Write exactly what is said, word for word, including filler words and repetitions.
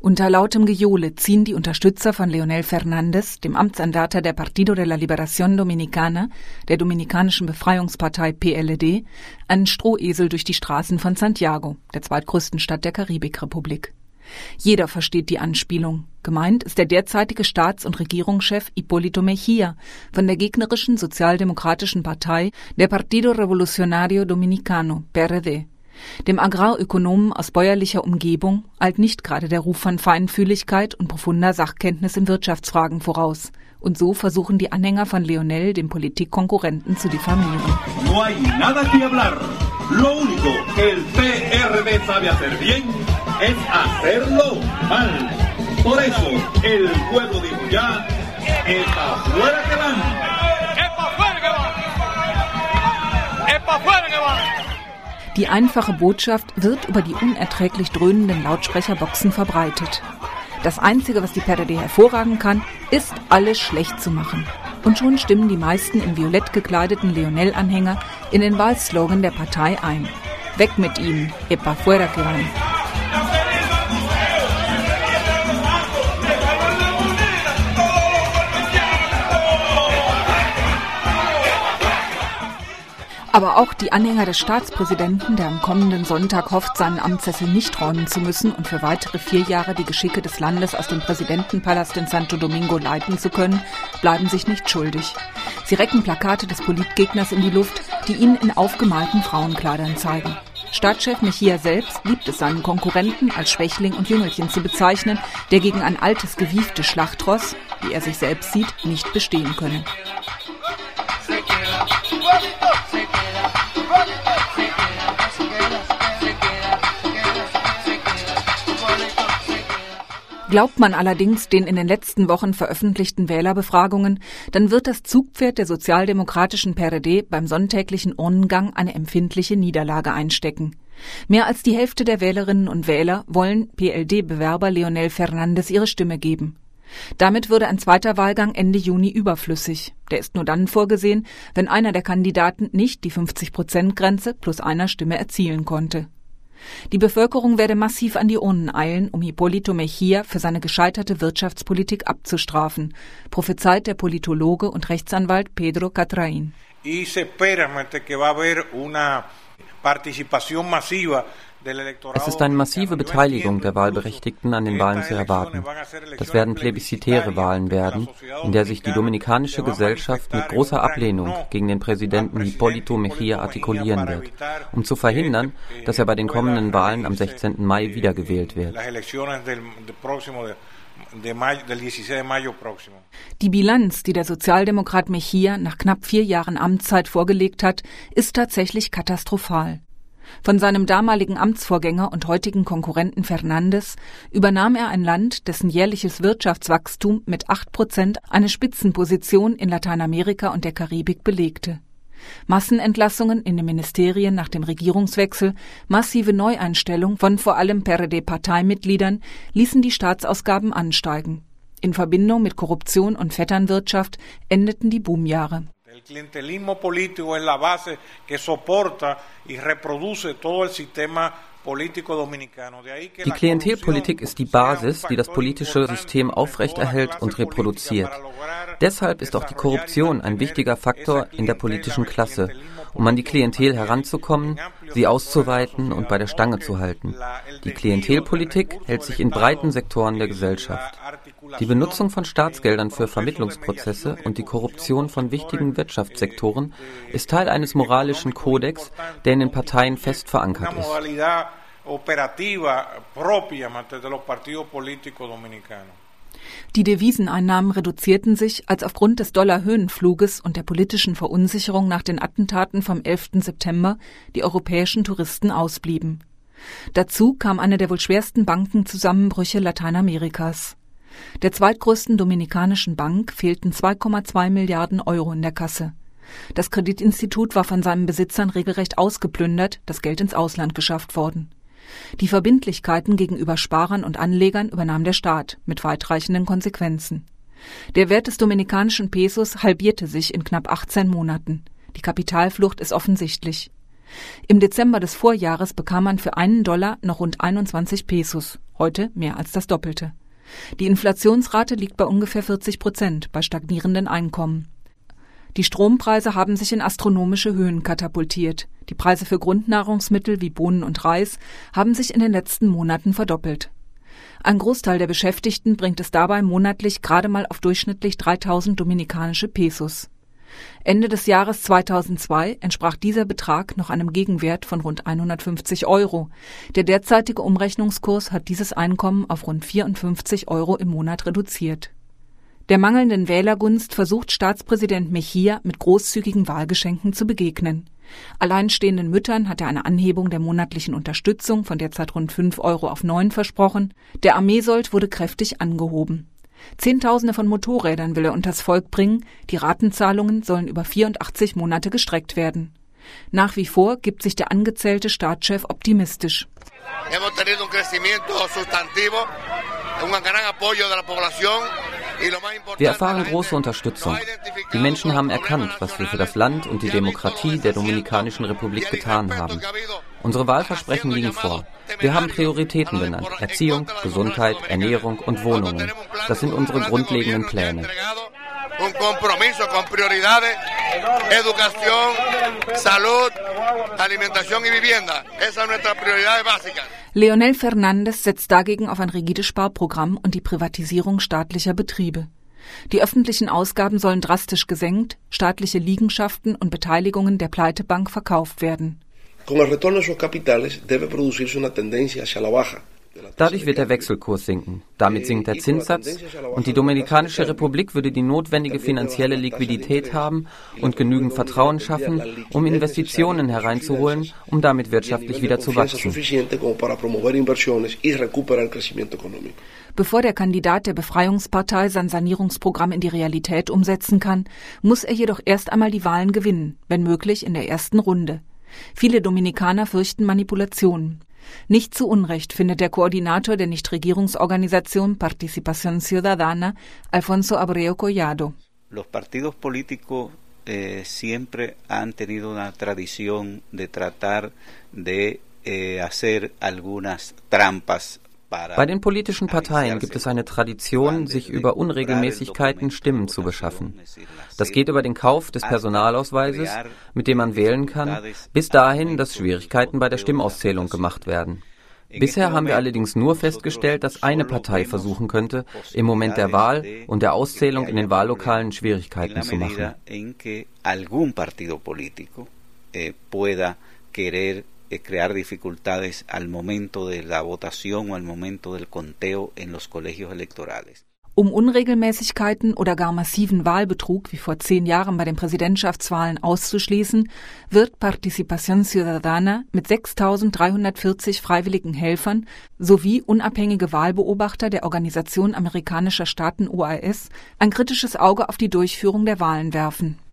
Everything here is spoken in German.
Unter lautem Gejohle ziehen die Unterstützer von Leonel Fernández, dem Amtsanwärter der Partido de la Liberación Dominicana, der Dominikanischen Befreiungspartei P L D, einen Strohesel durch die Straßen von Santiago, der zweitgrößten Stadt der Karibikrepublik. Jeder versteht die Anspielung. Gemeint ist der derzeitige Staats- und Regierungschef Hipólito Mejía von der gegnerischen sozialdemokratischen Partei der Partido Revolucionario Dominicano, P R D. Dem Agrarökonomen aus bäuerlicher Umgebung eilt nicht gerade der Ruf von Feinfühligkeit und profunder Sachkenntnis in Wirtschaftsfragen voraus. Und so versuchen die Anhänger von Leonel, den Politikkonkurrenten, zu diffamieren. No hay nada que hablar. Lo único que el P R D sabe hacer bien es hacerlo mal. Por eso el pueblo dijo ya, es pa' fuera que van. Es pa' fuera que van. Es pa' fuera que van. Die einfache Botschaft wird über die unerträglich dröhnenden Lautsprecherboxen verbreitet. Das Einzige, was die P R D hervorragen kann, ist, alles schlecht zu machen. Und schon stimmen die meisten in violett gekleideten Leonel-Anhänger in den Wahlslogan der Partei ein. Weg mit ihm, e pa' fuera que van. Aber auch die Anhänger des Staatspräsidenten, der am kommenden Sonntag hofft, seinen Amtssessel nicht räumen zu müssen und für weitere vier Jahre die Geschicke des Landes aus dem Präsidentenpalast in Santo Domingo leiten zu können, bleiben sich nicht schuldig. Sie recken Plakate des Politgegners in die Luft, die ihn in aufgemalten Frauenkleidern zeigen. Staatschef Mejía selbst liebt es, seinen Konkurrenten als Schwächling und Jüngelchen zu bezeichnen, der gegen ein altes, gewieftes Schlachtross, wie er sich selbst sieht, nicht bestehen könne. Glaubt man allerdings den in den letzten Wochen veröffentlichten Wählerbefragungen, dann wird das Zugpferd der sozialdemokratischen P R D beim sonntäglichen Urnengang eine empfindliche Niederlage einstecken. Mehr als die Hälfte der Wählerinnen und Wähler wollen P L D-Bewerber Leonel Fernández ihre Stimme geben. Damit würde ein zweiter Wahlgang Ende Juni überflüssig. Der ist nur dann vorgesehen, wenn einer der Kandidaten nicht die fünfzig-Prozent-Grenze plus einer Stimme erzielen konnte. Die Bevölkerung werde massiv an die Urnen eilen, um Hipólito Mejía für seine gescheiterte Wirtschaftspolitik abzustrafen, prophezeit der Politologe und Rechtsanwalt Pedro Catraín. Y se espera que va a haber una participación masiva. Es ist eine massive Beteiligung der Wahlberechtigten an den Wahlen zu erwarten. Das werden plebiszitäre Wahlen werden, in der sich die dominikanische Gesellschaft mit großer Ablehnung gegen den Präsidenten Hipólito Mejía artikulieren wird, um zu verhindern, dass er bei den kommenden Wahlen am sechzehnten Mai wiedergewählt wird. Die Bilanz, die der Sozialdemokrat Mejía nach knapp vier Jahren Amtszeit vorgelegt hat, ist tatsächlich katastrophal. Von seinem damaligen Amtsvorgänger und heutigen Konkurrenten Fernández übernahm er ein Land, dessen jährliches Wirtschaftswachstum mit acht Prozent eine Spitzenposition in Lateinamerika und der Karibik belegte. Massenentlassungen in den Ministerien nach dem Regierungswechsel, massive Neueinstellung von vor allem P R D-Parteimitgliedern ließen die Staatsausgaben ansteigen. In Verbindung mit Korruption und Vetternwirtschaft endeten die Boomjahre. El clientelismo político es la base que soporta y reproduce todo el sistema político dominicano. Die Klientelpolitik ist die Basis, die das politische System aufrechterhält und reproduziert. Deshalb ist auch die Korruption ein wichtiger Faktor in der politischen Klasse, um an die Klientel heranzukommen, sie auszuweiten und bei der Stange zu halten. Die Klientelpolitik hält sich in breiten Sektoren der Gesellschaft. Die Benutzung von Staatsgeldern für Vermittlungsprozesse und die Korruption von wichtigen Wirtschaftssektoren ist Teil eines moralischen Kodex, der in den Parteien fest verankert ist. Die Deviseneinnahmen reduzierten sich, als aufgrund des Dollar-Höhenfluges und der politischen Verunsicherung nach den Attentaten vom elften September die europäischen Touristen ausblieben. Dazu kam eine der wohl schwersten Bankenzusammenbrüche Lateinamerikas. Der zweitgrößten dominikanischen Bank fehlten zwei Komma zwei Milliarden Euro in der Kasse. Das Kreditinstitut war von seinen Besitzern regelrecht ausgeplündert, das Geld ins Ausland geschafft worden. Die Verbindlichkeiten gegenüber Sparern und Anlegern übernahm der Staat mit weitreichenden Konsequenzen. Der Wert des dominikanischen Pesos halbierte sich in knapp achtzehn Monaten. Die Kapitalflucht ist offensichtlich. Im Dezember des Vorjahres bekam man für einen Dollar noch rund einundzwanzig Pesos, heute mehr als das Doppelte. Die Inflationsrate liegt bei ungefähr vierzig Prozent bei stagnierenden Einkommen. Die Strompreise haben sich in astronomische Höhen katapultiert. Die Preise für Grundnahrungsmittel wie Bohnen und Reis haben sich in den letzten Monaten verdoppelt. Ein Großteil der Beschäftigten bringt es dabei monatlich gerade mal auf durchschnittlich dreitausend dominikanische Pesos. Ende des Jahres zweitausendzwei entsprach dieser Betrag noch einem Gegenwert von rund hundertfünfzig Euro. Der derzeitige Umrechnungskurs hat dieses Einkommen auf rund vierundfünfzig Euro im Monat reduziert. Der mangelnden Wählergunst versucht Staatspräsident Mejía mit großzügigen Wahlgeschenken zu begegnen. Alleinstehenden Müttern hat er eine Anhebung der monatlichen Unterstützung von derzeit rund fünf Euro auf neun versprochen. Der Armeesold wurde kräftig angehoben. Zehntausende von Motorrädern will er unters Volk bringen. Die Ratenzahlungen sollen über vierundachtzig Monate gestreckt werden. Nach wie vor gibt sich der angezählte Staatschef optimistisch. Wir erfahren große Unterstützung. Die Menschen haben erkannt, was wir für das Land und die Demokratie der Dominikanischen Republik getan haben. Unsere Wahlversprechen liegen vor. Wir haben Prioritäten benannt: Erziehung, Gesundheit, Ernährung und Wohnungen. Das sind unsere grundlegenden Pläne. Un compromiso con prioridades, educación, salud, alimentación y vivienda. Esa es nuestra prioridad básica. Leonel Fernández setzt dagegen auf ein rigides Sparprogramm und die Privatisierung staatlicher Betriebe. Die öffentlichen Ausgaben sollen drastisch gesenkt, staatliche Liegenschaften und Beteiligungen der Pleitebank verkauft werden. Con el retorno de esos capitales debe producirse una tendencia hacia la baja. Dadurch wird der Wechselkurs sinken. Damit sinkt der Zinssatz und die Dominikanische Republik würde die notwendige finanzielle Liquidität haben und genügend Vertrauen schaffen, um Investitionen hereinzuholen, um damit wirtschaftlich wieder zu wachsen. Bevor der Kandidat der Befreiungspartei sein Sanierungsprogramm in die Realität umsetzen kann, muss er jedoch erst einmal die Wahlen gewinnen, wenn möglich in der ersten Runde. Viele Dominikaner fürchten Manipulationen. Nicht zu Unrecht findet der Koordinator der Nichtregierungsorganisation Participación Ciudadana, Alfonso Abreu Collado. Los partidos políticos eh, siempre han tenido una tradición de tratar de eh, hacer algunas trampas. Bei den politischen Parteien gibt es eine Tradition, sich über Unregelmäßigkeiten Stimmen zu beschaffen. Das geht über den Kauf des Personalausweises, mit dem man wählen kann, bis dahin, dass Schwierigkeiten bei der Stimmauszählung gemacht werden. Bisher haben wir allerdings nur festgestellt, dass eine Partei versuchen könnte, im Moment der Wahl und der Auszählung in den Wahllokalen Schwierigkeiten zu machen. Crear dificultades al momento de la votación o al momento del conteo en los colegios electorales. Um Unregelmäßigkeiten oder gar massiven Wahlbetrug wie vor zehn Jahren bei den Präsidentschaftswahlen auszuschließen, wird Participación Ciudadana mit sechstausenddreihundertvierzig freiwilligen Helfern sowie unabhängige Wahlbeobachter der Organisation amerikanischer Staaten O A S ein kritisches Auge auf die Durchführung der Wahlen werfen.